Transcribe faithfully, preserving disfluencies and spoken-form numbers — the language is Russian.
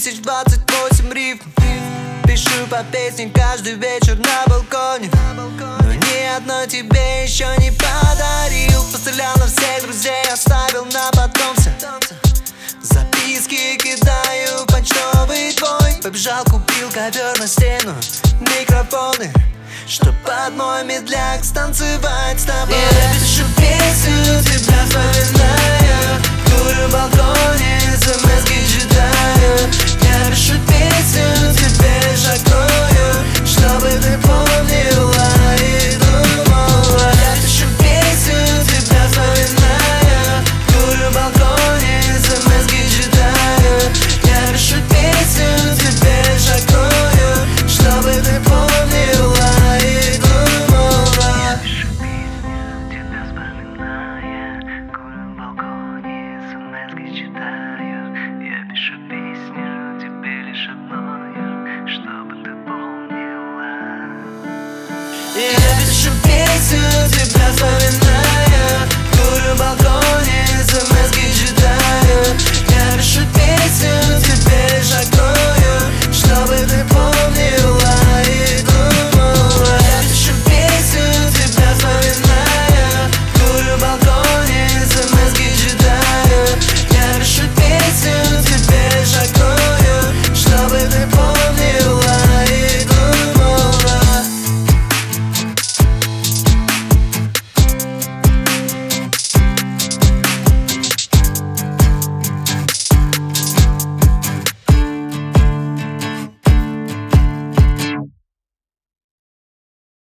тысяч двадцать восемь рифм. Пишу по песне каждый вечер на балконе, но ни одной тебе еще не подарил. Пострелял на всех друзей, оставил на потом все. Записки кидаю в почтовый твой. Побежал, купил ковер на стену, микрофоны, чтоб под мой медляк станцевать с тобой. Я пишу песню, тебя вспоминаю, курю в балконе, смс-ки читаю. Я пишу песню, тебе лишь открою, чтобы ты помнила и думала. Я пишу песню, тебя вспоминаю, курю в балконе, смс-ки читаю. Я пишу песню, тебе лишь открою, чтобы ты помнила и думала. Пишу песню, тебя вспоминая, курю в балконе, смс-ки читаю. Я пишу песню, тебе лишь одною, чтобы ты помнила. Я пишу песню, тебя вспоминаю.